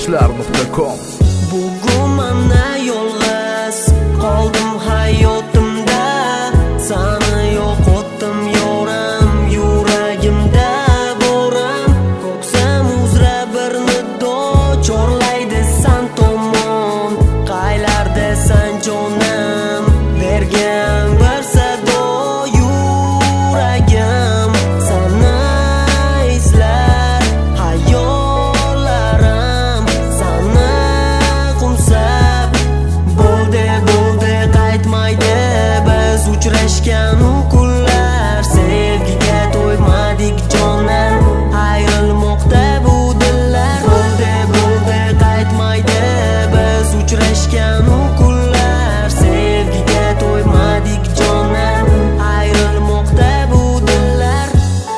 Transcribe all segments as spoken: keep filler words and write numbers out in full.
ishlar nuqta com. Bugun mana yolg'iz qoldim hayotimda, seni yo'qotdim yoram, yuragimda boram. Ko'ksam uzra bir nido chorlaydi san tomon, qaylardasan jonim, bergan bir sado yuragim seni izlar, hayollarim seni qumsab. Bo'ldi bo'ldi qaytmaydi biz uchrashgan u kunlar, sevgiga to'ymadik jonim, ayrilmoqda bu dillar. Bo'ldi bo'ldi qaytmaydi biz uchrashgan u kunlar, sevgiga to'ymadik jonim, ayrilmoqda bu dillar.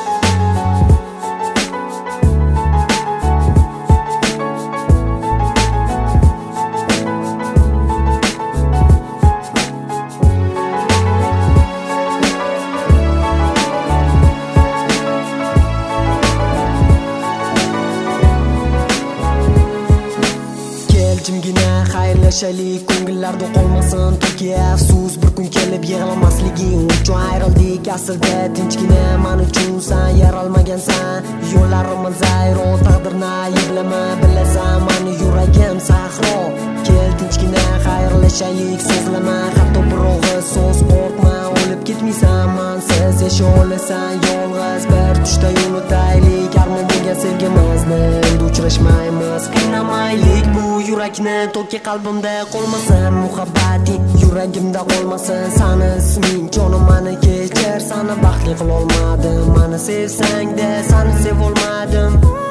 Jimgina xayrlashaylik, ko'ngillarda qolmasin to'ki afsus. Bir kun kelib yig'lamasliging uchun ayrildik. Aslida tinchgina men uchun san yaralmagansan. Yo'llarim zayro, taqdirni ayblama, bilasan meni yuragim sahro. Kel tinchgina xayrlashaylik, so'zlama hatto bir og'iz so'z, qo'rqma o'lib ketmaysan mensiz, yasha olasan yolg'iz. Bir tushda unutaylik armon bo'lgan sevgimizni, endi uchrashmaymiz. Qiynamaylik bu yurakni, to'ki qalbimda qolmasin muhabbating, yuragimda qolmasin sani isming. Jonim meni kechir, seni baxtli qilolmadim, meni sevsang-da seni sevolmadim.